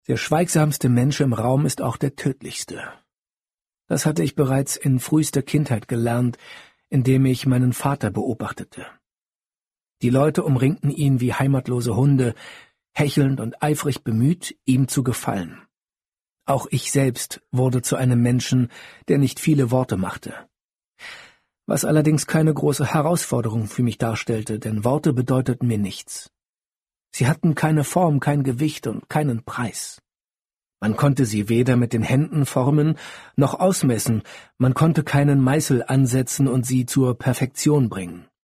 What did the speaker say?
Der schweigsamste Mensch im Raum ist auch der tödlichste. Das hatte ich bereits in frühester Kindheit gelernt, indem ich meinen Vater beobachtete. Die Leute umringten ihn wie heimatlose Hunde, hechelnd und eifrig bemüht, ihm zu gefallen. Auch ich selbst wurde zu einem Menschen, der nicht viele Worte machte. Was allerdings keine große Herausforderung für mich darstellte, denn Worte bedeuteten mir nichts. Sie hatten keine Form, kein Gewicht und keinen Preis. Man konnte sie weder mit den Händen formen noch ausmessen, man konnte keinen Meißel ansetzen und sie zur Perfektion bringen.